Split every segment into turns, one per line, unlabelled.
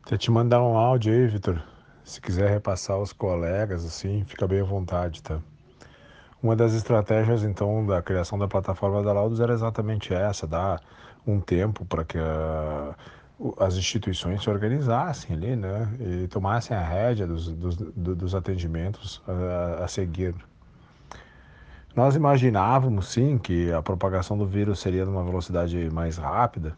Até te mandar um áudio aí, Vitor. Se quiser repassar aos colegas, assim, fica bem à vontade, tá? Uma das estratégias, então, da criação da plataforma da Laudos era exatamente essa, dar um tempo para que as instituições se organizassem ali, né? E tomassem a rédea dos atendimentos a seguir. Nós imaginávamos, sim, que a propagação do vírus seria numa velocidade mais rápida,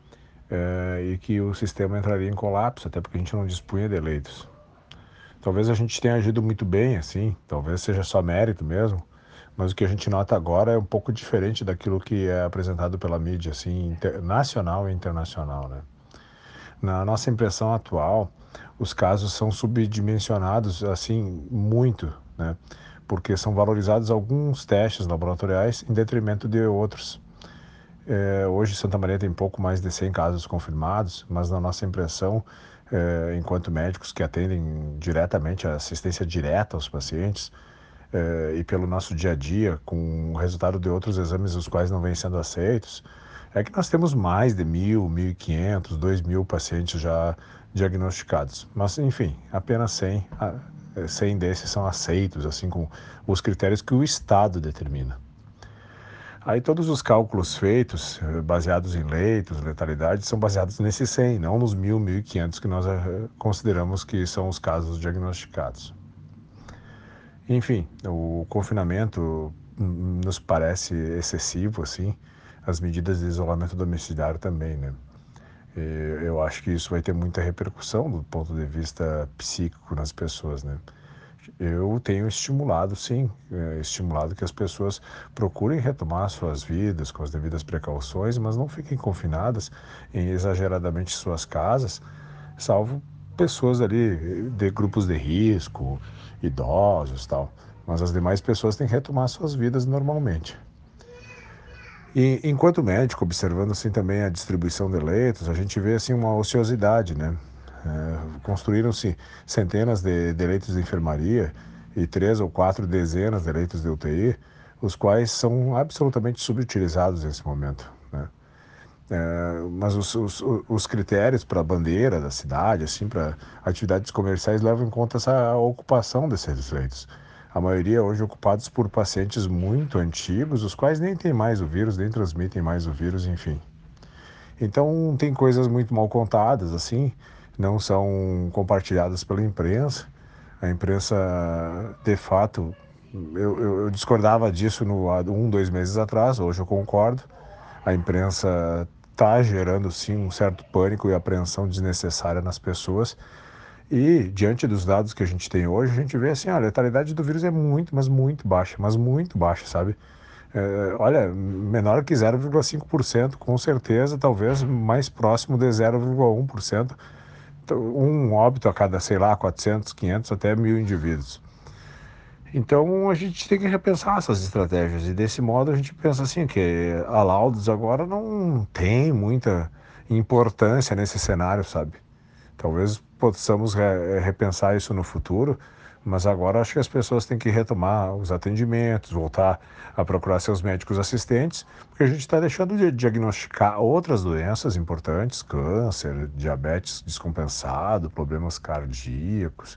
e que o sistema entraria em colapso, até porque a gente não dispunha de leitos. Talvez a gente tenha agido muito bem, assim, talvez seja só mérito mesmo, mas o que a gente nota agora é um pouco diferente daquilo que é apresentado pela mídia, assim, nacional e internacional, né? Na nossa impressão atual, os casos são subdimensionados, assim, muito, né? Porque são valorizados alguns testes laboratoriais em detrimento de outros. Hoje, Santa Maria tem pouco mais de 100 casos confirmados, mas na nossa impressão, enquanto médicos que atendem diretamente a assistência direta aos pacientes, e pelo nosso dia a dia, com o resultado de outros exames os quais não vêm sendo aceitos, é que nós temos mais de 1.000, 1.500, 2.000 pacientes já diagnosticados. Mas, enfim, apenas 100 desses são aceitos, assim, com os critérios que o Estado determina. Aí todos os cálculos feitos, baseados em leitos, letalidade, são baseados nesses 100, não nos 1.000, 1.500 que nós consideramos que são os casos diagnosticados. Enfim, o confinamento nos parece excessivo, assim, as medidas de isolamento domiciliar também, né? Eu acho que isso vai ter muita repercussão do ponto de vista psíquico nas pessoas, né? Eu tenho estimulado, sim, estimulado que as pessoas procurem retomar suas vidas com as devidas precauções, mas não fiquem confinadas em exageradamente suas casas, salvo pessoas ali de grupos de risco, idosos, tal. Mas as demais pessoas têm que retomar suas vidas normalmente. E enquanto médico, observando assim também a distribuição de leitos, a gente vê assim uma ociosidade, né? Construíram-se centenas de leitos de enfermaria e 3 ou 4 dezenas de leitos de UTI, os quais são absolutamente subutilizados nesse momento, né? Mas os critérios para a bandeira da cidade, assim, para atividades comerciais, levam em conta essa ocupação desses leitos. A maioria hoje ocupados por pacientes muito antigos, os quais nem têm mais o vírus, nem transmitem mais o vírus, enfim. Então, tem coisas muito mal contadas, assim, não são compartilhadas pela imprensa. A imprensa, de fato, eu discordava disso há 1, 2 meses atrás, hoje eu concordo. A imprensa está gerando, sim, um certo pânico e apreensão desnecessária nas pessoas. E, diante dos dados que a gente tem hoje, a gente vê assim, a letalidade do vírus é muito, mas muito baixa, sabe? Olha, menor que 0,5%, com certeza, talvez mais próximo de 0,1%. Um óbito a cada, sei lá, 400, 500, até 1.000 indivíduos. Então a gente tem que repensar essas estratégias e desse modo a gente pensa assim que a Laudos agora não tem muita importância nesse cenário, sabe? Talvez possamos repensar isso no futuro, mas agora acho que as pessoas têm que retomar os atendimentos, voltar a procurar seus médicos assistentes, porque a gente está deixando de diagnosticar outras doenças importantes, câncer, diabetes descompensado, problemas cardíacos,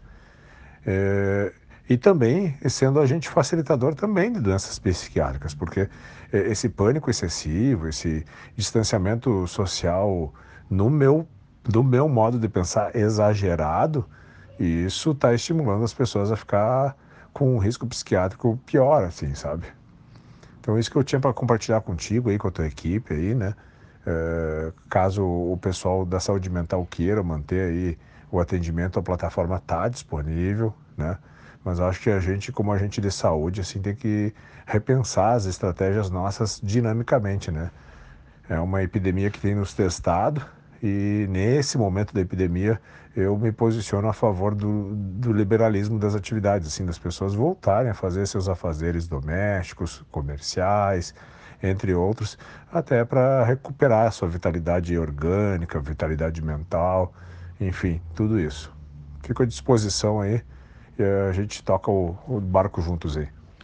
e também sendo agente facilitador também de doenças psiquiátricas, porque esse pânico excessivo, esse distanciamento social, no meu, do meu modo de pensar, exagerado, e isso está estimulando as pessoas a ficar com um risco psiquiátrico pior, assim, sabe? Então, isso que eu tinha para compartilhar contigo aí, com a tua equipe aí, né? Caso o pessoal da saúde mental queira manter aí o atendimento, a plataforma está disponível, né? Mas acho que a gente, como agente de saúde, assim, tem que repensar as estratégias nossas dinamicamente, né? É uma epidemia que tem nos testado e nesse momento da epidemia eu me posiciono a favor do liberalismo das atividades, assim, das pessoas voltarem a fazer seus afazeres domésticos, comerciais, entre outros, até para recuperar a sua vitalidade orgânica, vitalidade mental, enfim, tudo isso. Fico à disposição aí e a gente toca o barco juntos aí.